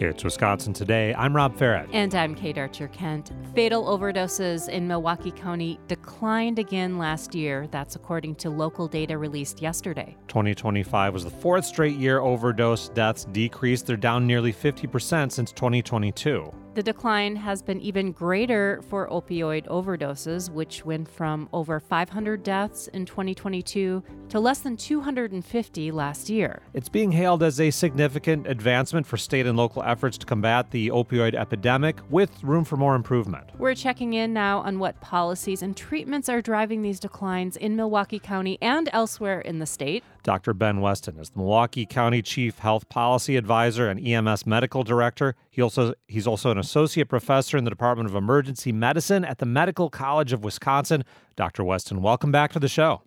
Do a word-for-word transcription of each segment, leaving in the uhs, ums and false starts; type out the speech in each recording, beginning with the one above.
It's Wisconsin Today. I'm Rob Farrett. And I'm Kate Archer-Kent. Fatal overdoses in Milwaukee County declined again last year. That's according to local data released yesterday. twenty twenty-five was the fourth straight year overdose deaths decreased. They're down nearly fifty percent since twenty twenty-two. The decline has been even greater for opioid overdoses, which went from over five hundred deaths in twenty twenty-two to less than two hundred fifty last year. It's being hailed as a significant advancement for state and local efforts to combat the opioid epidemic, with room for more improvement. We're checking in now on what policies and treatments are driving these declines in Milwaukee County and elsewhere in the state. Doctor Ben Weston is the Milwaukee County Chief Health Policy Advisor and E M S Medical Director. He also he's also an associate professor in the Department of Emergency Medicine at the Medical College of Wisconsin. Doctor Weston, welcome back to the show.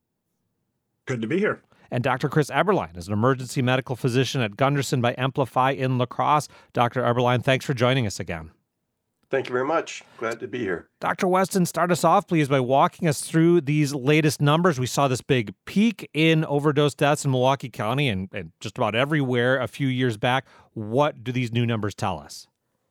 Good to be here. And Doctor Chris Eberlein is an emergency medical physician at Gunderson by Amplify in La Crosse. Doctor Eberlein, thanks for joining us again. Thank you very much. Glad to be here. Doctor Weston, start us off, please, by walking us through these latest numbers. We saw this big peak in overdose deaths in Milwaukee County and, and just about everywhere a few years back. What do these new numbers tell us?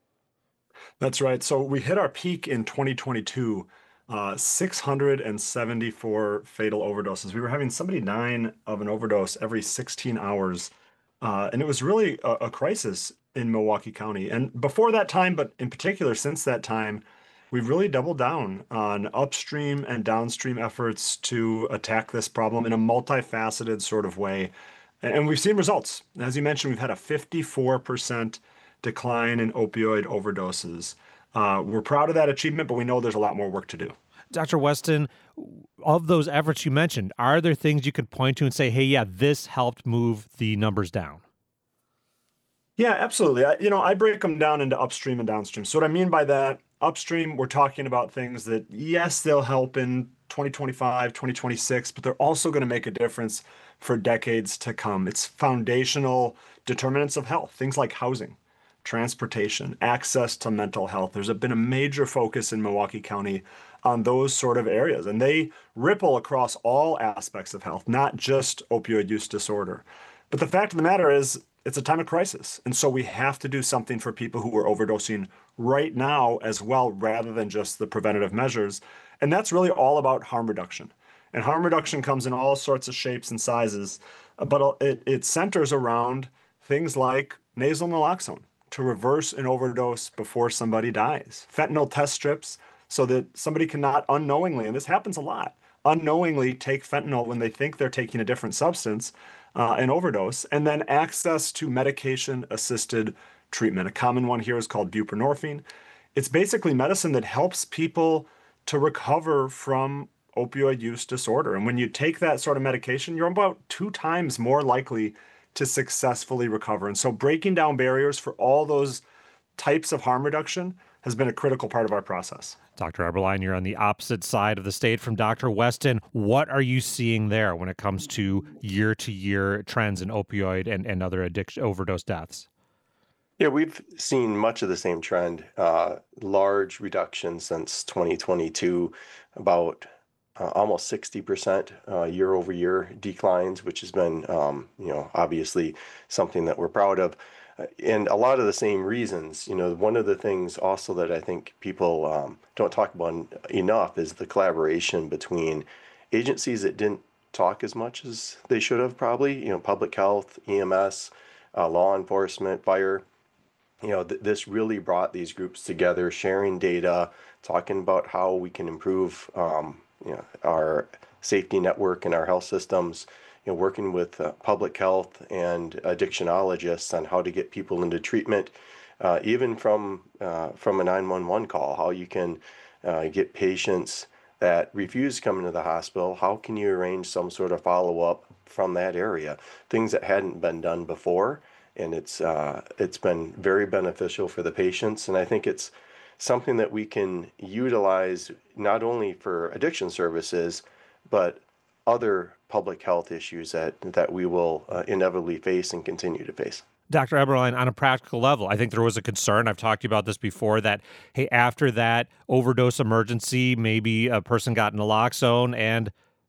That's right. So we hit our peak in twenty twenty-two, uh, six hundred seventy-four fatal overdoses. We were having somebody dying of an overdose every sixteen hours. Uh, and it was really a, a crisis in Milwaukee County. And before that time, but in particular since that time, we've really doubled down on upstream and downstream efforts to attack this problem in a multifaceted sort of way. And we've seen results. As you mentioned, we've had a fifty-four percent decline in opioid overdoses. Uh, we're proud of that achievement, but we know there's a lot more work to do. Doctor Weston, of those efforts you mentioned, are there things you could point to and say, hey, yeah, this helped move the numbers down? Yeah, absolutely. I, you know, I break them down into upstream and downstream. So what I mean by that, upstream, we're talking about things that, yes, they'll help in twenty twenty-five, twenty twenty-six, but they're also going to make a difference for decades to come. It's foundational determinants of health, things like housing, transportation, access to mental health. There's been a major focus in Milwaukee County on those sort of areas, and they ripple across all aspects of health, not just opioid use disorder. But the fact of the matter is, it's a time of crisis, and so we have to do something for people who are overdosing right now as well, rather than just the preventative measures. And that's really all about harm reduction. And harm reduction comes in all sorts of shapes and sizes, but it, it centers around things like nasal naloxone to reverse an overdose before somebody dies. Fentanyl test strips so that somebody cannot unknowingly, and this happens a lot, unknowingly take fentanyl when they think they're taking a different substance, uh, an overdose, and then access to medication-assisted treatment. A common one here is called buprenorphine. It's basically medicine that helps people to recover from opioid use disorder. And when you take that sort of medication, you're about two times more likely to successfully recover. And so breaking down barriers for all those types of harm reduction has been a critical part of our process. Doctor Eberlein, you're on the opposite side of the state from Doctor Weston. What are you seeing there when it comes to year-to-year trends in opioid and, and other addiction overdose deaths? Yeah, we've seen much of the same trend, uh, large reduction since twenty twenty-two, about uh, almost sixty percent uh, year over year declines, which has been, um, you know, obviously something that we're proud of. Uh, and a lot of the same reasons. You know, one of the things also that I think people um, don't talk about enough is the collaboration between agencies that didn't talk as much as they should have probably, you know, public health, E M S, uh, law enforcement, fire. You know, th- this really brought these groups together, sharing data, talking about how we can improve, um, you know, our safety network and our health systems. You know, working with uh, public health and addictionologists on how to get people into treatment, uh, even from uh, from a nine one one call. How you can uh, get patients that refuse coming to the hospital. How can you arrange some sort of follow up from that area? Things that hadn't been done before. And it's uh, it's been very beneficial for the patients. And I think it's something that we can utilize not only for addiction services, but other public health issues that, that we will uh, inevitably face and continue to face. Doctor Eberlein, on a practical level, I think there was a concern, I've talked to you about this before, that, hey, after that overdose emergency, maybe a person got naloxone and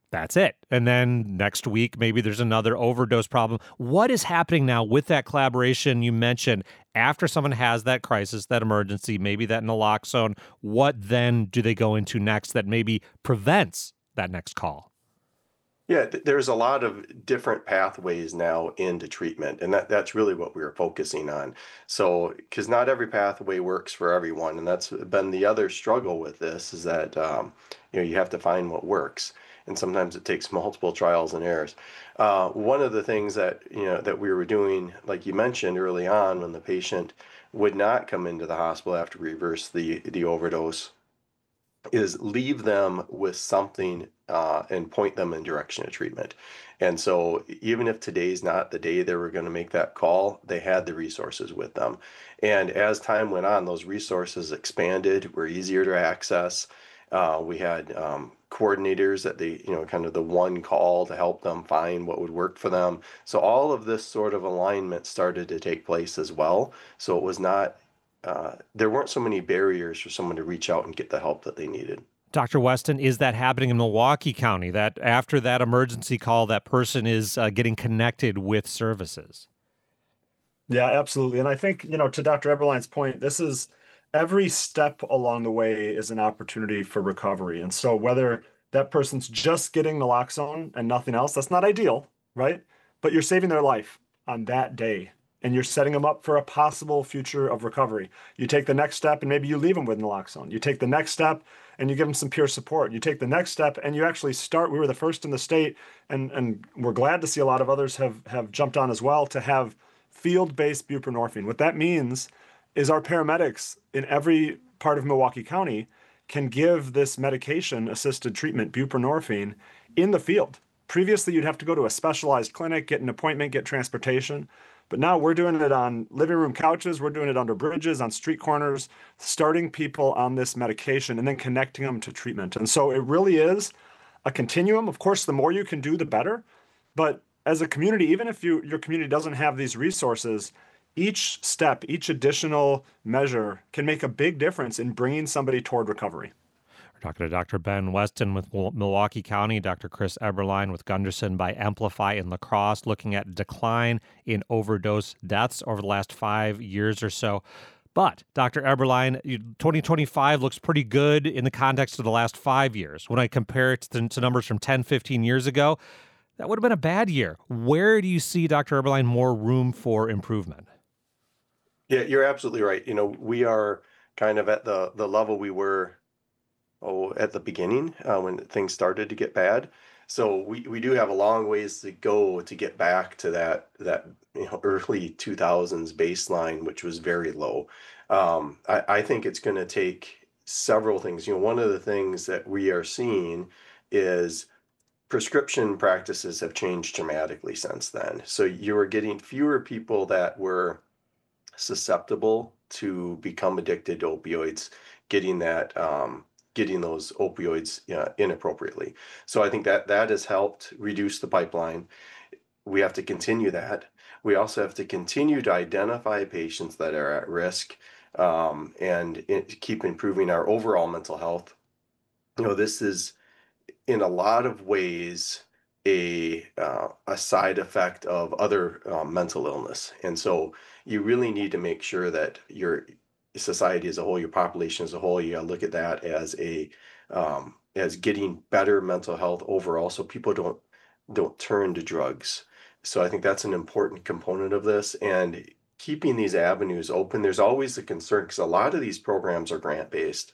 That's it. And then next week, maybe there's another overdose problem. What is happening now with that collaboration you mentioned after someone has that crisis, that emergency, maybe that naloxone? What then do they go into next that maybe prevents that next call? Yeah, th- there's a lot of different pathways now into treatment, and that, that's really what we were focusing on. So, because not every pathway works for everyone, and that's been the other struggle with this is that um, you know you have to find what works, and sometimes it takes multiple trials and errors. Uh, one of the things that you know that we were doing, like you mentioned early on, when the patient would not come into the hospital after we reverse the the overdose, is leave them with something uh, and point them in direction of treatment. And so even if today's not the day they were going to make that call, they had the resources with them. And as time went on, those resources expanded, were easier to access. Uh, we had um, coordinators that they, you know, kind of the one call to help them find what would work for them. So all of this sort of alignment started to take place as well. So it was not Uh, there weren't so many barriers for someone to reach out and get the help that they needed. Doctor Weston, is that happening in Milwaukee County, that after that emergency call, that person is uh, getting connected with services? Yeah, absolutely. And I think, you know, to Doctor Eberlein's point, this is every step along the way is an opportunity for recovery. And so whether that person's just getting naloxone and nothing else, that's not ideal, right? But you're saving their life on that day, and you're setting them up for a possible future of recovery. You take the next step and maybe you leave them with naloxone. You take the next step and you give them some peer support. You take the next step and you actually start, we were the first in the state, and, and we're glad to see a lot of others have, have jumped on as well, to have field-based buprenorphine. What that means is our paramedics in every part of Milwaukee County can give this medication-assisted treatment, buprenorphine, in the field. Previously, you'd have to go to a specialized clinic, get an appointment, get transportation. But now we're doing it on living room couches. We're doing it under bridges, on street corners, starting people on this medication and then connecting them to treatment. And so it really is a continuum. Of course, the more you can do, the better. But as a community, even if you, your community doesn't have these resources, each step, each additional measure can make a big difference in bringing somebody toward recovery. We're talking to Doctor Ben Weston with Milwaukee County, Doctor Chris Eberlein with Gunderson by Amplify in La Crosse, looking at decline in overdose deaths over the last five years or so. But, Doctor Eberlein, twenty twenty-five looks pretty good in the context of the last five years. When I compare it to, to numbers from ten, fifteen years ago, that would have been a bad year. Where do you see, Doctor Eberlein, more room for improvement? Yeah, you're absolutely right. You know, we are kind of at the, the level we were oh, at the beginning uh, when things started to get bad. So we, we do have a long ways to go to get back to that that you know, early two thousands baseline, which was very low. Um, I, I think it's going to take several things. You know, one of the things that we are seeing is prescription practices have changed dramatically since then. So you are getting fewer people that were susceptible to become addicted to opioids, getting that um, getting those opioids uh, inappropriately. So I think that that has helped reduce the pipeline. We have to continue that. We also have to continue to identify patients that are at risk um, and it, keep improving our overall mental health. You know, this is in a lot of ways a uh, a side effect of other uh, mental illness. And so you really need to make sure that your society as a whole, your population as a whole, you gotta look at that as a um, as getting better mental health overall, so people don't don't turn to drugs. So I think that's an important component of this, and keeping these avenues open. There's always a concern because a lot of these programs are grant based,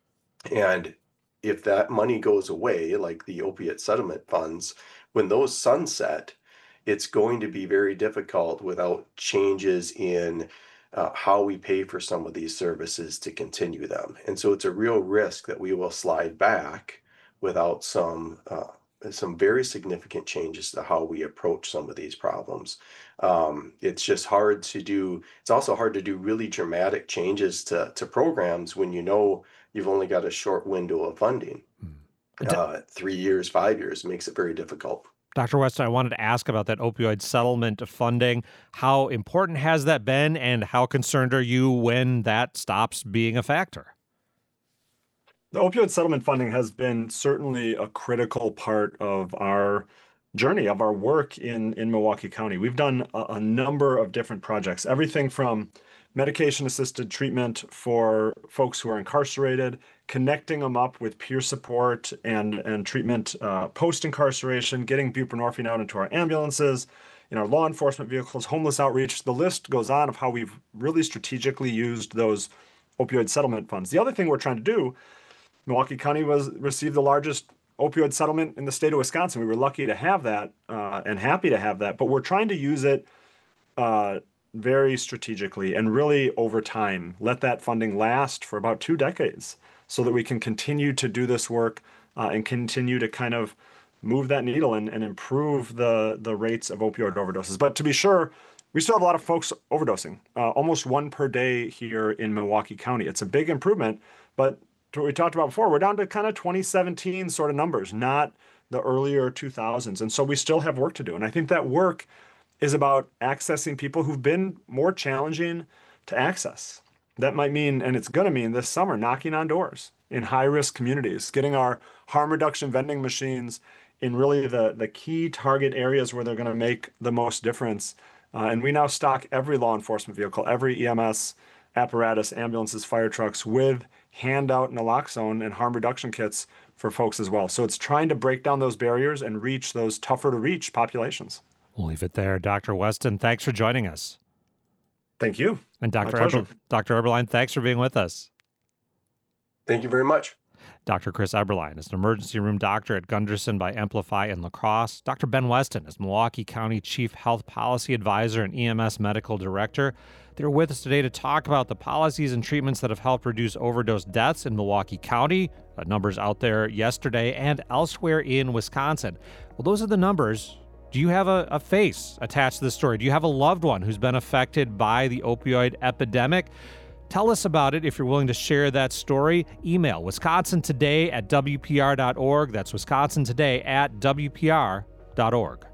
and if that money goes away, like the opiate settlement funds, when those sunset, it's going to be very difficult without changes in uh, how we pay for some of these services to continue them. And so it's a real risk that we will slide back without some uh, some very significant changes to how we approach some of these problems. Um, it's just hard to do. It's also hard to do really dramatic changes to, to programs when you know you've only got a short window of funding. Uh, three years, five years makes it very difficult. Doctor Weston, I wanted to ask about that opioid settlement funding. How important has that been, and how concerned are you when that stops being a factor? The opioid settlement funding has been certainly a critical part of our journey, of our work in, in Milwaukee County. We've done a, a number of different projects, everything from medication-assisted treatment for folks who are incarcerated, connecting them up with peer support and, and treatment uh, post-incarceration, getting buprenorphine out into our ambulances, in our law enforcement vehicles, homeless outreach. The list goes on of how we've really strategically used those opioid settlement funds. The other thing we're trying to do, Milwaukee County was received the largest opioid settlement in the state of Wisconsin. We were lucky to have that uh, and happy to have that, but we're trying to use it uh, very strategically and really over time. Let that funding last for about two decades so that we can continue to do this work uh, and continue to kind of move that needle and, and improve the, the rates of opioid overdoses. But to be sure, we still have a lot of folks overdosing, uh, almost one per day here in Milwaukee County. It's a big improvement, but to what we talked about before, we're down to kind of twenty seventeen sort of numbers, not the earlier two thousands. And so we still have work to do. And I think that work is about accessing people who've been more challenging to access. That might mean, and it's going to mean this summer, knocking on doors in high-risk communities, getting our harm reduction vending machines in really the, the key target areas where they're going to make the most difference. Uh, and we now stock every law enforcement vehicle, every E M S apparatus, ambulances, fire trucks with handout naloxone and harm reduction kits for folks as well. So it's trying to break down those barriers and reach those tougher to reach populations. We'll leave it there. Doctor Weston, thanks for joining us. Thank you. And Doctor Eber- Doctor Eberlein, thanks for being with us. Thank you very much. Doctor Chris Eberlein is an emergency room doctor at Gunderson by Amplify in La Crosse. Doctor Ben Weston is Milwaukee County Chief Health Policy Advisor and E M S Medical Director. They're with us today to talk about the policies and treatments that have helped reduce overdose deaths in Milwaukee County. Uh, numbers out there yesterday and elsewhere in Wisconsin. Well, those are the numbers. Do you have a, a face attached to this story? Do you have a loved one who's been affected by the opioid epidemic? Tell us about it if you're willing to share that story. Email wisconsin today at w p r dot org. That's wisconsin today at w p r dot org.